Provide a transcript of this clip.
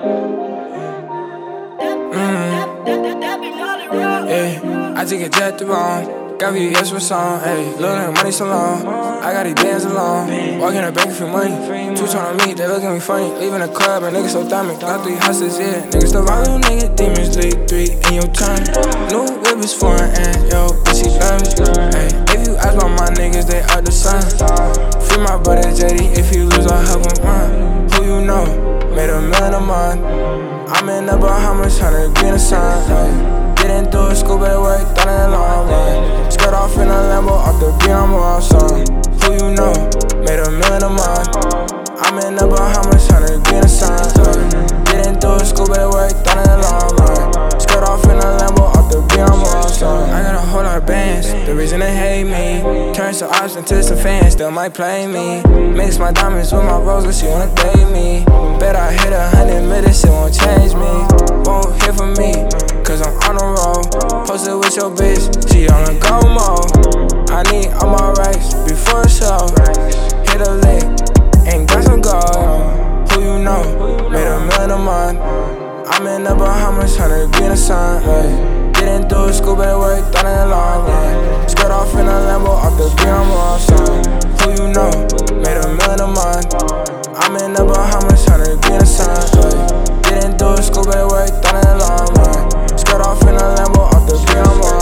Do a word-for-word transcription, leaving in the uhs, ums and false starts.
Yeah, I take a jet to wrong. Got V S for song, ayy. Little nigga money so long. I got these bands alone. Walk in the bank for money. Two tone on me, they look at me funny. Leaving the club and niggas so dummy. Got three hustlers, yeah. Niggas the wrong little nigga. Demons lead three in your turn. New whip is foreign and yo, bitch, she love me. Ayy, if you ask about my niggas, they are the sun. Free my brother J D, if you lose, I'll help him run. Who you know? Made a million a month. I'm in the Bahamas, tryna be in the sun. Ayy. Getting through a school, better work, done in the long run. Skirt off in a Lambo, off the beat, I'm all son. Who you know? Made a million a month. I'm in the Bahamas, tryna be in the sun. Getting through a school, better work, done in the long run. Skirt off in a Lambo, off the beat, I'm all son. I got a whole lot of bands, the reason they hate me. Turn some ops into some fans, still might play me. Mix my diamonds with my rose, but she wanna date me. Bet I hit a hundred minutes, it won't change me. Won't hear from me, cause I'm on the road. Posted with your bitch, she on a go mode. I need all my rights before a show. Hit a lick, ain't got some gold. Who you know? Made a million a month. I'm in the Bahamas, tryna be in the sun. Ay. Getting through school, better work, done in the long run. Skirt off in a Lambo, off the beat, I'm all son. Who you know? Made a million a month. I'm in the Bahamas, tryna be in the sun. Ay. Getting through school, better work, done in the long run. Skirt off in a Lambo, off the beat, I'm all